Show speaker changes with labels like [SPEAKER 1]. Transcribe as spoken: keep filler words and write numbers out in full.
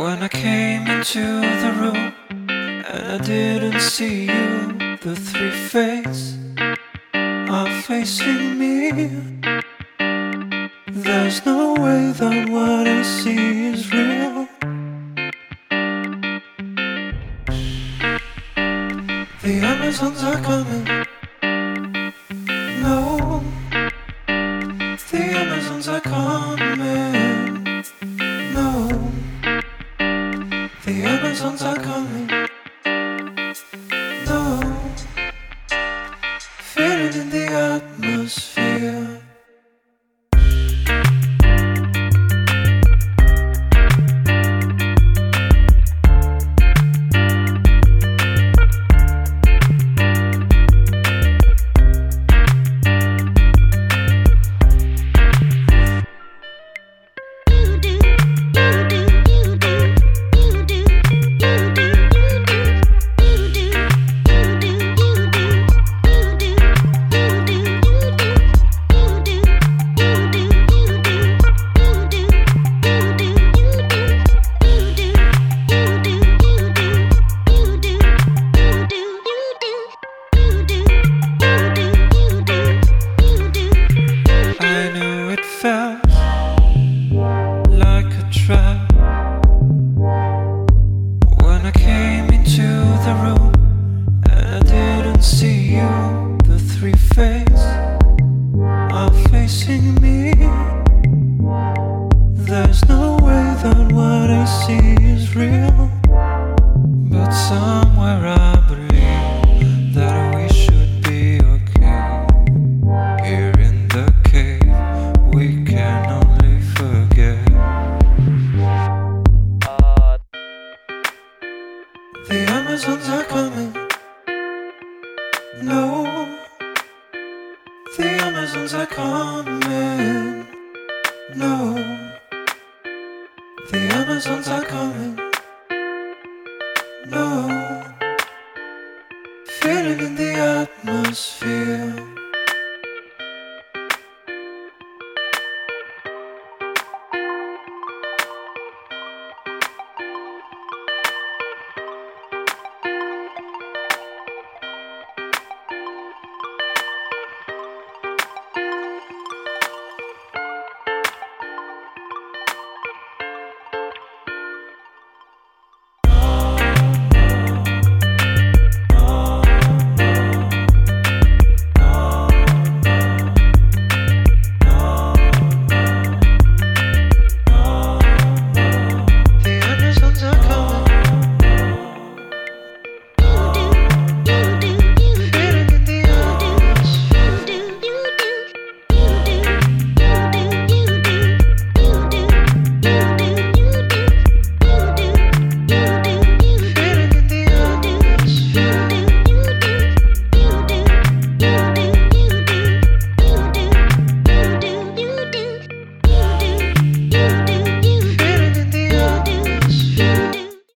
[SPEAKER 1] When I came into the room and I didn't see you, the three fates are facing me. There's no way that what I see is real. The Amazons are coming. No, the Amazons are coming. No, the Amazons are coming. No, feel it in the atmosphere. Felt like a trap when I came into the room and I didn't see you. The three fates are facing me. There's no way that what I see is real, but somewhere I believe that we should be okay. Here in the cave we can only forget. Uh, the Amazons are coming. No, the Amazons are coming. No, the Amazons are coming. No.